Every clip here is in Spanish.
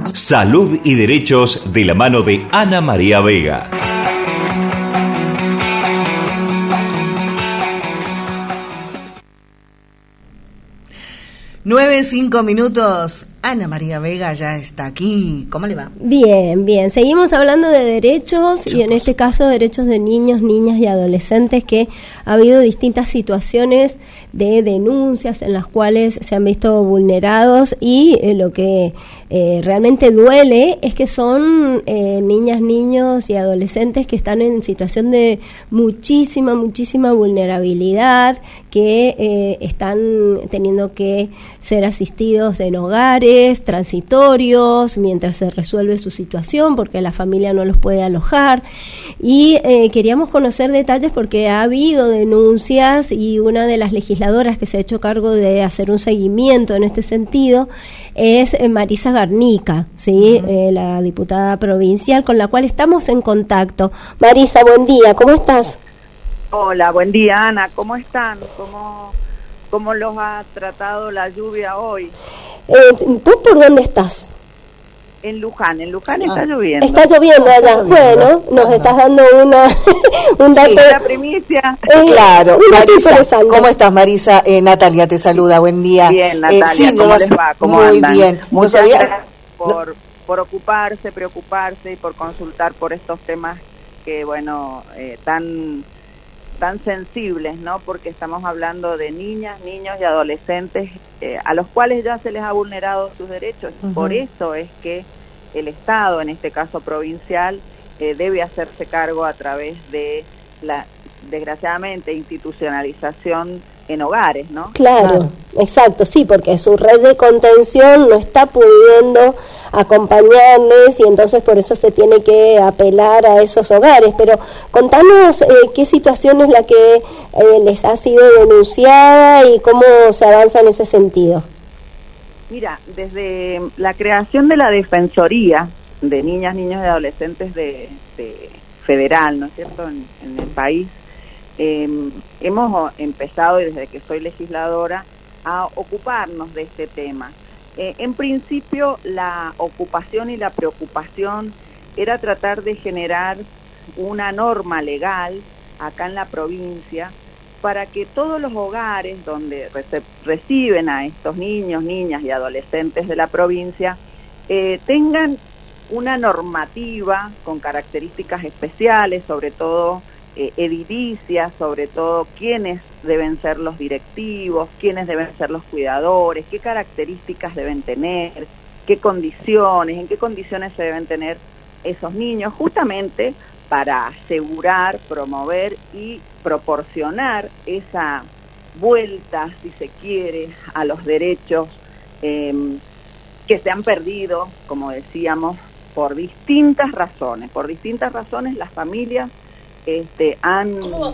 Salud y Derechos de la mano de Ana María Vega. Nueve, 5 minutos. Ana María Vega ya está aquí. ¿Cómo le va? Bien, bien. Seguimos hablando de derechos y en este caso derechos de niños, niñas y adolescentes, que ha habido distintas situaciones de denuncias en las cuales se han visto vulnerados y lo que realmente duele es que son niñas, niños y adolescentes que están en situación de muchísima vulnerabilidad, que están teniendo que ser asistidos en hogares transitorios mientras se resuelve su situación porque la familia no los puede alojar, y queríamos conocer detalles porque ha habido denuncias y una de las legisladoras que se ha hecho cargo de hacer un seguimiento en este sentido es Marisa Garnica, ¿sí? La diputada provincial con la cual estamos en contacto. Marisa, buen día, ¿cómo estás? Hola, buen día, Ana, ¿cómo están? ¿Cómo los ha tratado la lluvia hoy? ¿Tú por dónde estás? En Luján está lloviendo. Está lloviendo allá. Bueno, nos estás dando un dato. Sí, la primicia. Claro, Marisa, ¿cómo estás, Marisa? Natalia te saluda, buen día. Bien, Natalia, sí, ¿cómo les va? ¿Cómo muy andan? Bien. Muchas gracias por ocuparse, preocuparse y por consultar por estos temas que, bueno, tan sensibles, ¿no? Porque estamos hablando de niñas, niños y adolescentes a los cuales ya se les ha vulnerado sus derechos. Por eso es que el Estado, en este caso provincial, debe hacerse cargo a través de la, desgraciadamente, institucionalización en hogares, ¿no? Claro, exacto, sí, porque su red de contención no está pudiendo acompañarles y entonces por eso se tiene que apelar a esos hogares. Pero contanos qué situación es la que les ha sido denunciada y cómo se avanza en ese sentido. Mira, desde la creación de la Defensoría de Niñas, Niños y Adolescentes de federal, ¿no es cierto?, en el país, hemos empezado, desde que soy legisladora, a ocuparnos de este tema. En principio, la ocupación y la preocupación era tratar de generar una norma legal acá en la provincia para que todos los hogares donde reciben a estos niños, niñas y adolescentes de la provincia tengan una normativa con características especiales, sobre todo edilicias, sobre todo quiénes deben ser los directivos, quiénes deben ser los cuidadores, qué características deben tener, qué condiciones, en qué condiciones se deben tener esos niños, justamente para asegurar, promover y proporcionar esa vuelta, si se quiere, a los derechos que se han perdido, como decíamos, por distintas razones. Por distintas razones las familias han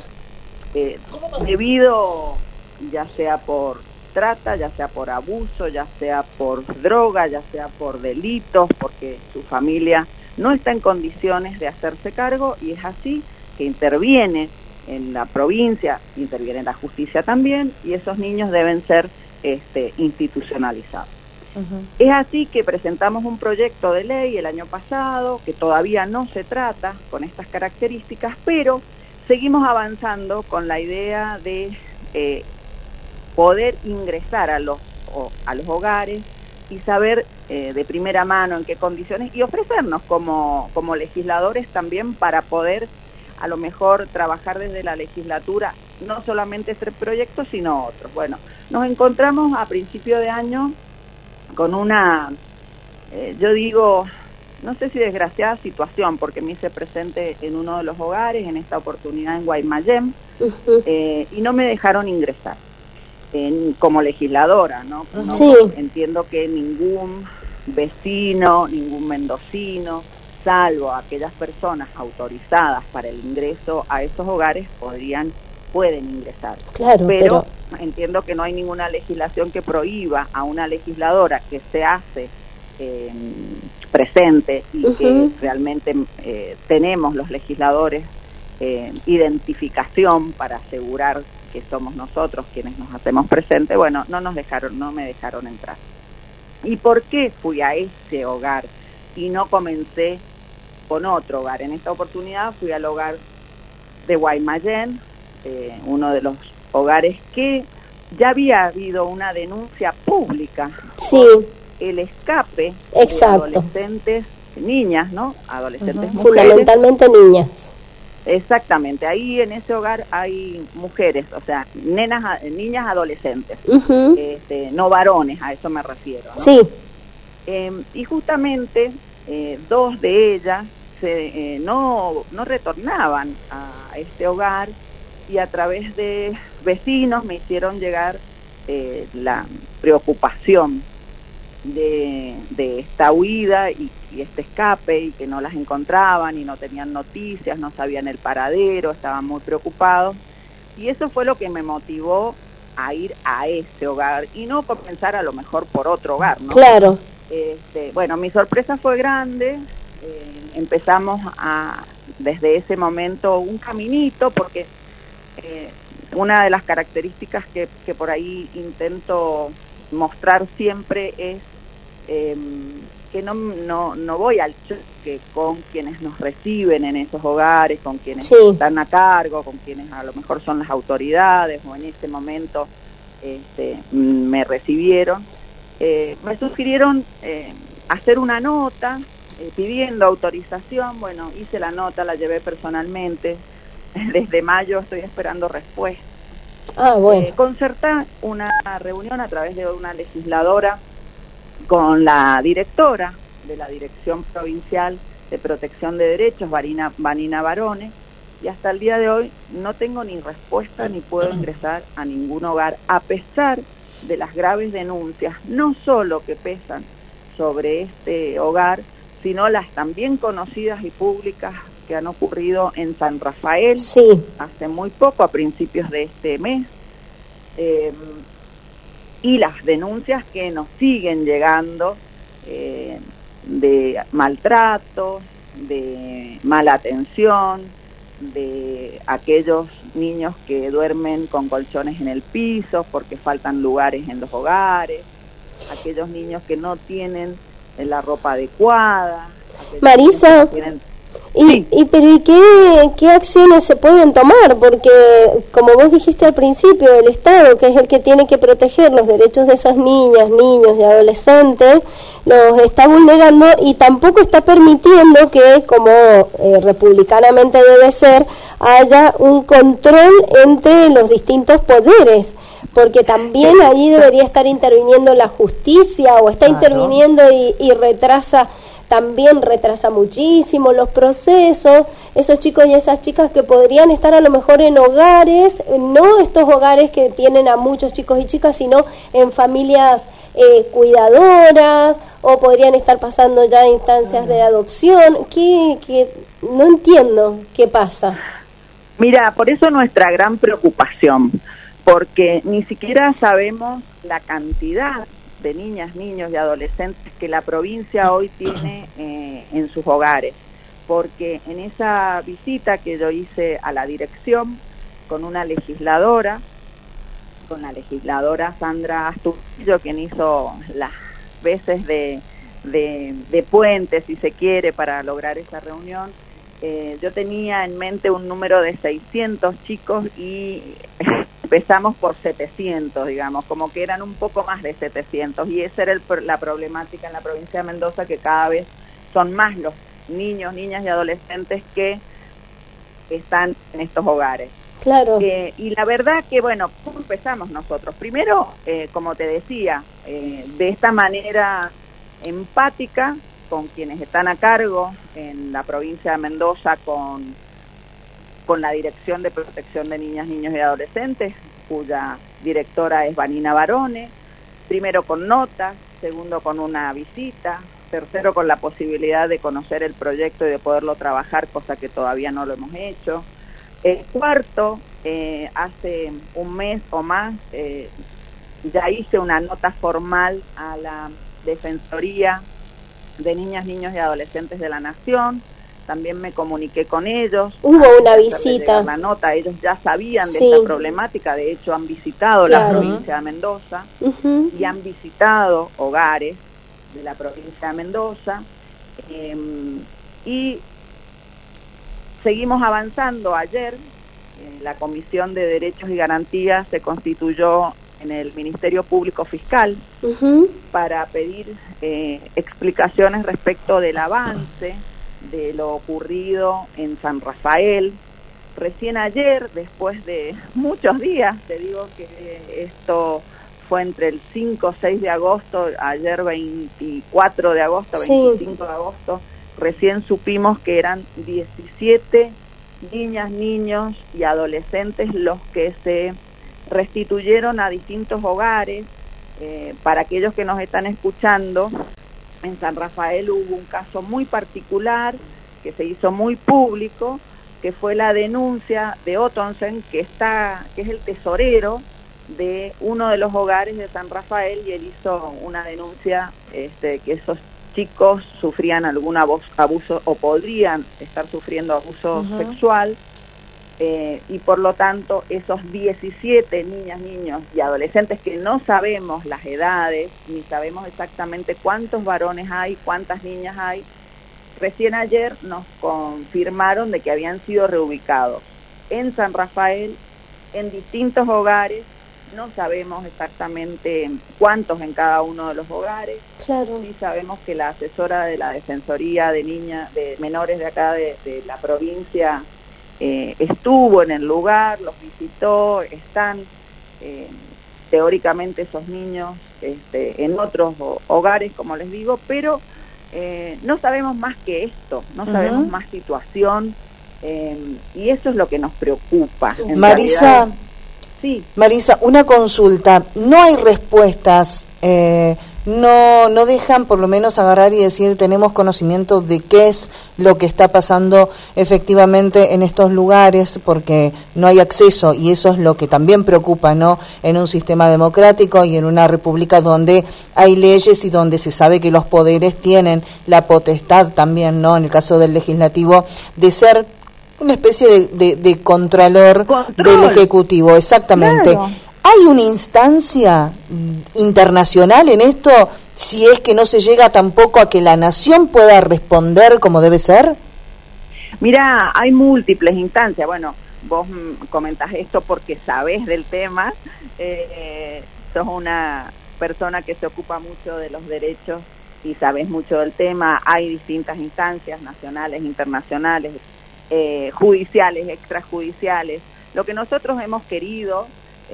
debido, ya sea por trata, ya sea por abuso, ya sea por droga, ya sea por delitos, porque su familia no está en condiciones de hacerse cargo, y es así que interviene en la provincia, interviene la justicia también, y esos niños deben ser institucionalizados. Es así que presentamos un proyecto de ley el año pasado, que todavía no se trata con estas características, pero seguimos avanzando con la idea de poder ingresar a los hogares y saber de primera mano en qué condiciones, y ofrecernos como legisladores también para poder a lo mejor trabajar desde la legislatura, no solamente este proyecto, sino otros. Bueno, nos encontramos a principio de año con una, yo digo, no sé si desgraciada situación, porque me hice presente en uno de los hogares, en esta oportunidad en Guaymallén, y no me dejaron ingresar como legisladora, ¿no? Sí. Entiendo que ningún vecino, ningún mendocino, salvo aquellas personas autorizadas para el ingreso a esos hogares, pueden ingresar. Claro, pero entiendo que no hay ninguna legislación que prohíba a una legisladora que se hace presente y que realmente tenemos los legisladores identificación para asegurar que somos nosotros quienes nos hacemos presentes. Bueno, no me dejaron entrar. ¿Y por qué fui a ese hogar y no comencé con otro hogar. En esta oportunidad fui al hogar de Guaymallén, uno de los hogares que ya había habido una denuncia pública por el escape de adolescentes, niñas, ¿no? Adolescentes mujeres. Fundamentalmente niñas. Exactamente, ahí en ese hogar hay mujeres, o sea, niñas adolescentes, no varones, a eso me refiero, ¿no? Sí. Y justamente dos de ellas no retornaban a este hogar, y a través de vecinos me hicieron llegar la preocupación de esta huida y este escape, y que no las encontraban y no tenían noticias, no sabían el paradero, estaban muy preocupados, y eso fue lo que me motivó a ir a ese hogar y no comenzar a lo mejor por otro hogar, ¿no? Claro. Bueno, mi sorpresa fue grande. Empezamos desde ese momento un caminito, porque una de las características que por ahí intento mostrar siempre es que no voy al choque con quienes nos reciben en esos hogares, con quienes están a cargo, con quienes a lo mejor son las autoridades o en ese momento me recibieron. Me sugirieron hacer una nota pidiendo autorización. Bueno, hice la nota, la llevé personalmente. Desde mayo estoy esperando respuesta. Bueno. Concertar una reunión a través de una legisladora con la directora de la Dirección Provincial de Protección de Derechos, Vanina Barone, y hasta el día de hoy no tengo ni respuesta ni puedo ingresar a ningún hogar, a pesar de las graves denuncias, no solo que pesan sobre este hogar, sino las también conocidas y públicas que han ocurrido en San Rafael hace muy poco, a principios de este mes, y las denuncias que nos siguen llegando de maltratos, de mala atención, de aquellos niños que duermen con colchones en el piso porque faltan lugares en los hogares, aquellos niños que no tienen la ropa adecuada. Marisa, ¿y qué acciones se pueden tomar? Porque, como vos dijiste al principio, el Estado, que es el que tiene que proteger los derechos de esas niñas, niños y adolescentes, los está vulnerando y tampoco está permitiendo que, como republicanamente debe ser, haya un control entre los distintos poderes, porque también allí debería estar interviniendo la justicia, o está interviniendo y retrasa muchísimo los procesos, esos chicos y esas chicas que podrían estar a lo mejor en hogares, no estos hogares que tienen a muchos chicos y chicas, sino en familias cuidadoras, o podrían estar pasando ya a instancias de adopción, que no entiendo qué pasa. Mira, por eso nuestra gran preocupación, porque ni siquiera sabemos la cantidad de niñas, niños y adolescentes que la provincia hoy tiene en sus hogares, porque en esa visita que yo hice a la dirección con una legisladora, con la legisladora Sandra Astudillo, quien hizo las veces de puente, si se quiere, para lograr esa reunión, yo tenía en mente un número de 600 chicos y empezamos por 700, digamos, como que eran un poco más de 700, y esa era la problemática en la provincia de Mendoza, que cada vez son más los niños, niñas y adolescentes que están en estos hogares. Claro. Y la verdad que, bueno, ¿cómo empezamos nosotros? Primero, como te decía, de esta manera empática con quienes están a cargo en la provincia de Mendoza, con la Dirección de Protección de Niñas, Niños y Adolescentes, cuya directora es Vanina Barone, primero con notas, segundo con una visita, tercero con la posibilidad de conocer el proyecto y de poderlo trabajar, cosa que todavía no lo hemos hecho. Cuarto, hace un mes o más, ya hice una nota formal a la Defensoría de Niñas, Niños y Adolescentes de la Nación. También me comuniqué con ellos. Hubo una visita. La nota, ellos ya sabían de esta problemática, de hecho han visitado la provincia de Mendoza y han visitado hogares de la provincia de Mendoza, Y seguimos avanzando. Ayer la Comisión de Derechos y Garantías se constituyó en el Ministerio Público Fiscal para pedir explicaciones respecto del avance de lo ocurrido en San Rafael. Recién ayer, después de muchos días, te digo que esto fue entre el 5 o 6 de agosto, ayer 24 de agosto, 25 de agosto, recién supimos que eran 17 niñas, niños y adolescentes los que se restituyeron a distintos hogares. Para aquellos que nos están escuchando, en San Rafael hubo un caso muy particular que se hizo muy público, que fue la denuncia de Ottonsen, que es el tesorero de uno de los hogares de San Rafael, y él hizo una denuncia que esos chicos sufrían algún abuso o podrían estar sufriendo abuso sexual, y por lo tanto esos 17 niñas, niños y adolescentes, que no sabemos las edades, ni sabemos exactamente cuántos varones hay, cuántas niñas hay, recién ayer nos confirmaron de que habían sido reubicados en San Rafael, en distintos hogares. No sabemos exactamente cuántos en cada uno de los hogares. Claro. Sí sabemos que la asesora de la Defensoría de Menores de acá de la provincia estuvo en el lugar, los visitó, están teóricamente esos niños en otros hogares, como les digo, pero no sabemos más que esto, no sabemos más situación, y eso es lo que nos preocupa. Marisa, realidad, sí. Marisa, una consulta. No hay respuestas, no dejan por lo menos agarrar y decir tenemos conocimiento de qué es lo que está pasando efectivamente en estos lugares, porque no hay acceso, y eso es lo que también preocupa, ¿no? En un sistema democrático y en una república donde hay leyes y donde se sabe que los poderes tienen la potestad también, ¿no? En el caso del legislativo, de ser una especie de contralor del Ejecutivo, exactamente. Claro. ¿Hay una instancia internacional en esto, si es que no se llega tampoco a que la nación pueda responder como debe ser? Mira, hay múltiples instancias. Bueno, vos comentás esto porque sabés del tema, sos una persona que se ocupa mucho de los derechos y sabés mucho del tema. Hay distintas instancias nacionales, internacionales, judiciales, extrajudiciales. Lo que nosotros hemos querido,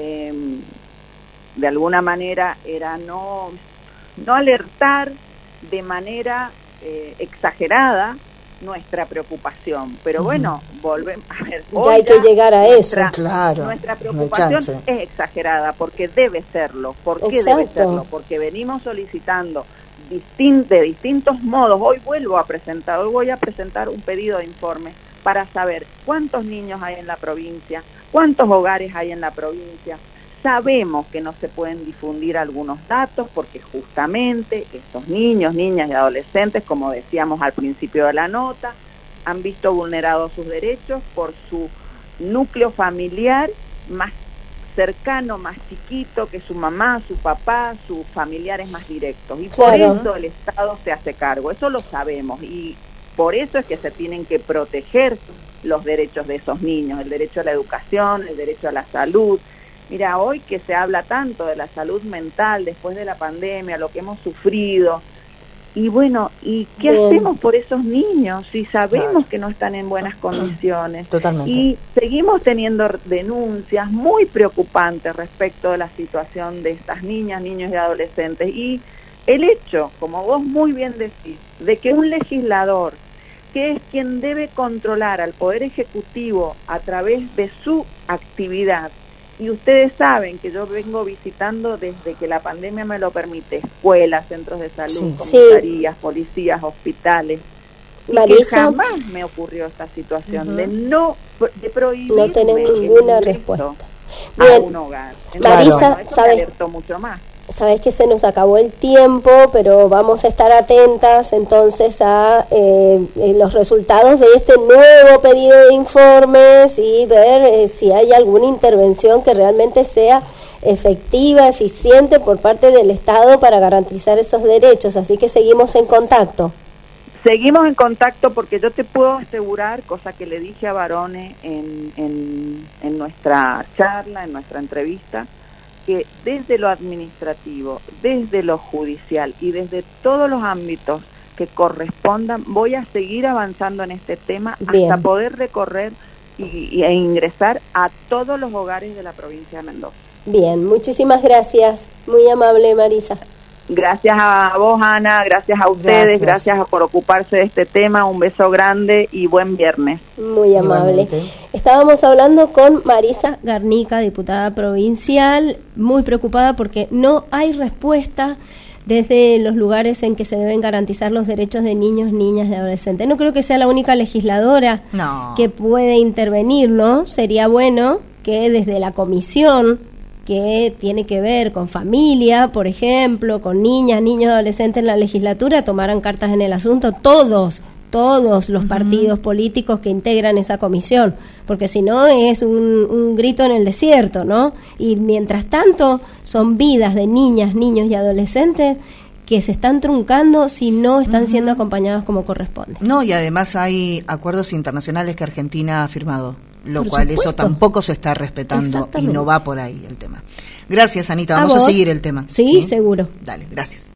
de alguna manera, era no alertar de manera exagerada nuestra preocupación, pero bueno, volvemos a ver, ya hay que llegar a eso, claro. Nuestra preocupación es exagerada, porque debe serlo. ¿Por qué debe serlo? Porque venimos solicitando de distintos modos. Hoy voy a presentar un pedido de informe para saber cuántos niños hay en la provincia, cuántos hogares hay en la provincia. Sabemos que no se pueden difundir algunos datos porque justamente estos niños, niñas y adolescentes, como decíamos al principio de la nota, han visto vulnerados sus derechos por su núcleo familiar más cercano, más chiquito, que su mamá, su papá, sus familiares más directos. Y por eso el Estado se hace cargo, eso lo sabemos, y por eso es que se tienen que proteger los derechos de esos niños, el derecho a la educación, el derecho a la salud. Mira, hoy que se habla tanto de la salud mental después de la pandemia, lo que hemos sufrido, y bueno, ¿y qué hacemos por esos niños si sabemos que no están en buenas condiciones? Totalmente. Y seguimos teniendo denuncias muy preocupantes respecto de la situación de estas niñas, niños y adolescentes, y el hecho, como vos muy bien decís, de que un legislador, que es quien debe controlar al Poder Ejecutivo a través de su actividad, y ustedes saben que yo vengo visitando desde que la pandemia me lo permite, escuelas, centros de salud, comisarías, policías, hospitales, y Marisa, que jamás me ocurrió esta situación de prohibir no tener ninguna respuesta a un hogar. Entonces, Marisa, eso me alertó mucho más. Sabes que se nos acabó el tiempo, pero vamos a estar atentas entonces a los resultados de este nuevo pedido de informes y ver si hay alguna intervención que realmente sea efectiva, eficiente por parte del Estado para garantizar esos derechos. Así que seguimos en contacto. Seguimos en contacto porque yo te puedo asegurar, cosa que le dije a Barone en nuestra charla, en nuestra entrevista, que desde lo administrativo, desde lo judicial y desde todos los ámbitos que correspondan, voy a seguir avanzando en este tema. Bien. Hasta poder recorrer e ingresar a todos los hogares de la provincia de Mendoza. Bien, muchísimas gracias, muy amable Marisa. Gracias a vos, Ana, gracias a ustedes, gracias por ocuparse de este tema, un beso grande y buen viernes. Muy amable. Estábamos hablando con Marisa Garnica, diputada provincial, muy preocupada porque no hay respuesta desde los lugares en que se deben garantizar los derechos de niños, niñas y adolescentes. No creo que sea la única legisladora que puede intervenir, ¿no? Sería bueno que desde la comisión que tiene que ver con familia, por ejemplo, con niñas, niños, adolescentes en la legislatura, tomaran cartas en el asunto todos los partidos políticos que integran esa comisión, porque si no es un grito en el desierto, ¿no? Y mientras tanto son vidas de niñas, niños y adolescentes que se están truncando si no están siendo acompañados como corresponde. No, y además hay acuerdos internacionales que Argentina ha firmado, lo cual eso tampoco se está respetando y no va por ahí el tema. Gracias, Anita, vamos a seguir el tema. Sí, seguro. Dale, gracias.